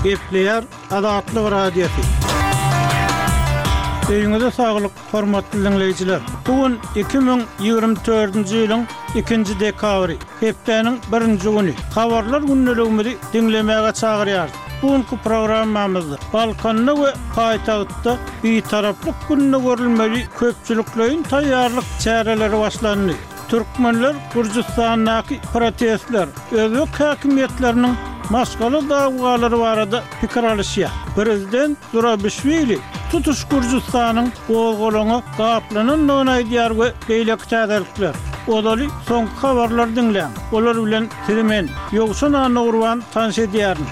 Gepleyer Adatlyk Radiosu. Öýüňizde saglyk, hormatly dinleýijiler. Bugün 2024-nji ýylyň 2-nji dekabry, hepdeniň 1-nji güni. Habarlar günneligimizi dinlemäge çagyrýar. Bugünkü programmamyzda Balkanda we paýtagtda bir-taraplyk günne görülmeli köpçüliklerin taýýarlyk çäreleri başlandy. Türkmenler Gürjistanyňky protestler, özök häkimetleriniň maskaly dawgalary barada pikir alýşýar. Prezident Zurabishvili tutuş Gürjistanyň golgolaňy gaplanynyny aýdýar we beýleki täzelikler. Odaly soňky habarlar dinleň. Olar bilen Tirimen ýogşuna Nurwan tanış edýärmi?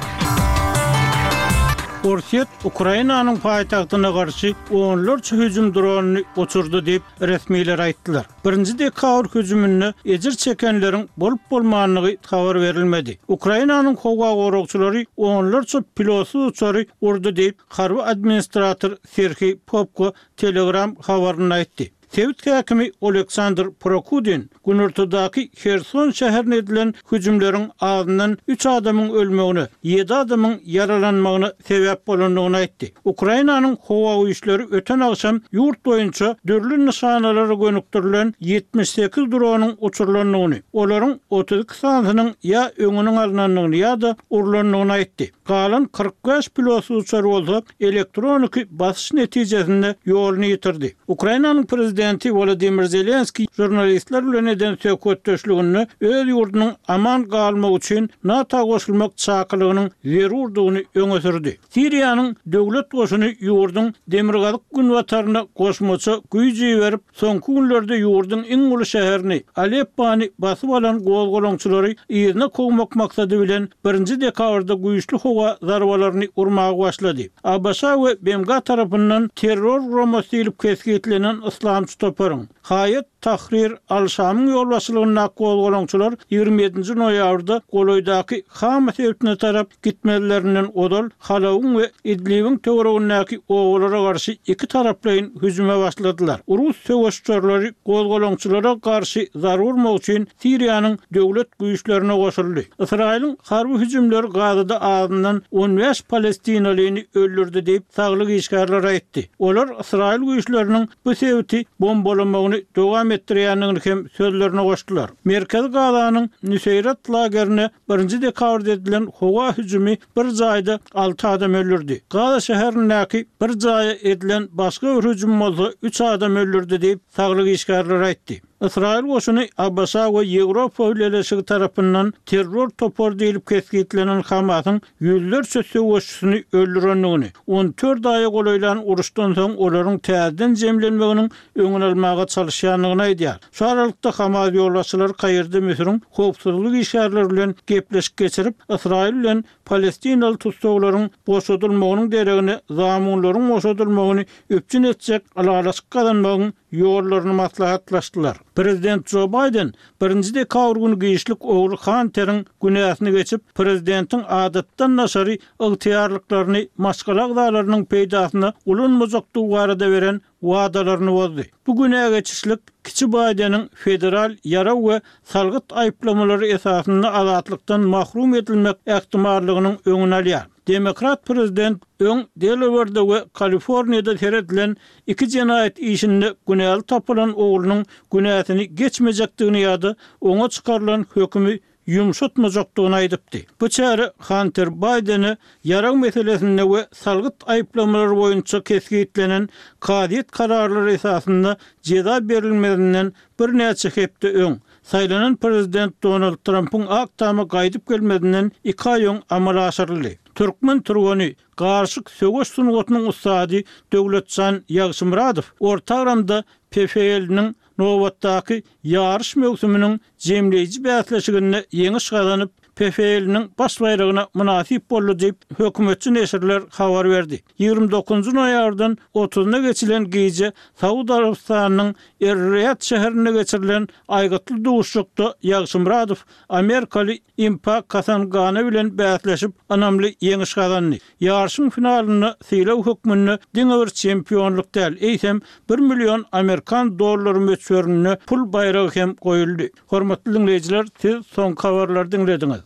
Orsiýet Ukrainanyň paýtagtyna garşy onlarça hüjüm dronunu uçurdy diýip resmiler aýtdylar. 1-nji dekabr hüjümüne ejir çekenleriň bolup bolmanyny habar berilmedi. Ukrainanyň howa gorugçylary onlarça pilotsy uçary urdy diýip harby administrator Serhiy Popko Telegram habaryny aýtdy. Tevit häkimi Oleksandr Prokudin Günürtüdäki Kherson şäherine edilen hüjümleriň ardından 3 adamyň ölmegine, 7 adamyň yaralanmagyna sebäp bolandygyny aýtdy. Ukrainanyň howa güýçleri öten akşam ýurt boýunça dörlü nişanalary gönükdirilen 78 dronyň uçurulanyny, olaryň 32 sanynyň ýa öňüniň alynanyny ýa-da urulanyny aýtdy. Galan 45 pilotsy uçar bolsa, elektronik basyş netijesinde ýoluny ýitirdi. Ukrainanyň prezidenti Volodymyr Zelenskiy jurnalistler bilen eden söhbetdeşligini öz ýurdunyň aman galmagy üçin NATO goşulmak çakylygynyň zerurdygyny öňe sürdi. Siriýanyň döwlet goşuny ýurduň demirgazyk günwataryna goşmaça güýji berip, soňky günlerde ýurduň iň uly şäherini Aleppany basyp alan golgolaňçylary ýerine kowmak maksady bilen 1-nji dekabrda güýçli howa zarbalaryny urmagy başlady. Abşa we BMG tarapyndan terror romasy diýilip kesgitlenen islam toparın. Hayat Tahrir al-Şam'ın yolbaşçylığına golgolaňçylar 27-nji noýabrda Goloýdaky Hama sebäpine tarap gitmelerinden odal Halawyň we Idlib'in töweregindäki owalara garşy iki taraplaýyn hüjüme başladylar. Rus söwüşçülери golgolaňçylara garşy zarurmak üçin Siriýanyň döwlet güýçlerine goşuldy. Israýlyň harby hüjümleri Gazada ardından 15 Palestinalyny öldürdi diýip saglyk işgärler aýtdy. Olar Israýl güýçleriniň bu sebäpti bombalamagyny dowam etdirýändigini hem sözlerine goşdular. Merkez Gazanyň Nusayrat lagerine 1-nji dekabrda edilen howa hüjümi bir jaýda 6 adam öldürdi. Gaza şäherindäki bir jaýa edilen başga bir hüjüm bolsa 3 adam öldürdi diýip saglyk işgärler aýtdy. Israil goşuny Abşa we Ýewropa ýöneşigi tarapyndan terror topar diýilip kesgitlenen Hamasyň ýüzlerçe söwüşçüsini öldürendigini, 14 aýa golaýlan uruşdan soň olaryň täzeden jemlenmeginiň öňüne almaga çalışýandygyny aýdýar. Şu aralykda Hamas ýolbaşçylary Kaýyrda Misriň howpsuzlyk işgärleri bilen gepleşik geçirip, Israil bilen Palestinaly tutsaklaryň boşadylmagynyň deregini, zamanlaryň boşadylmagyny öpçün etjek alalaşyk kazanmagyň ýollaryny maslahatlaşdylar. Prezident Joe Biden 1-nji dekabr güni giýişlik ogly Hunter'iň günäsini geçip, prezidentiň adatdan naşary ygtyýarlyklaryny maşgalak dalarynyň peýdasyna ulanmazakdygy barada beren wadalaryny bozdy. Bu günä geçişlik Kiçi Biden'in federal yara we salgyt aýplamalary esasynda azatlykdan mahrum edilmek ähtimallygynyň öňüne alýar. Demokrat prezident öň Delaware'da we Kaliforniýada teredilen iki jenaýat işinde günäli tapylan oglunyň günäsini geçmejekdigini ýa-da oňa çykarylan hökümi yumşatmajakdygyny aýdypdy. Bu çäre Hunter Biden'i yara meselesinde we salgyt aýplamalary boýunça kesgitlenen kadyet kararlary esasynda jeda berilmedinden bir näçe hepde öň saýlanan prezident Donald Trump'ın aktamy gaýdyp gelmedinden 2 aý öň amala aşyryldy. Türkmen turgany garşyk söwüş sunugatynyň ustady Döwletjan Ýagşymyradow ortagramda PFL-niň Nowatdaky ýarış mewsumynyň jemleýiji bäsleşigine ýeňiş gazanyp PFL-niň baş bayragyna munasip boldy diýip hökümetçi neşirler habar berdi. 29-njy noýabrdan 30-na geçilen gece Saudi Arabistanynyň Er-Riyad şäherine geçirilen aýgatly duşukda Ýagşymyradow Amerikaly Impak Kasangany bilen bäsleşip anamly ýeňiş gazandy. Ýarşyň finalyny sylaw hökmünde diňe bir çempionluk däl, eýsem 1 million Amerikan dollary möçberine pul bayragy hem goýuldy. Hormatly dinleýijiler, siz soň habarlary dinlediňiz.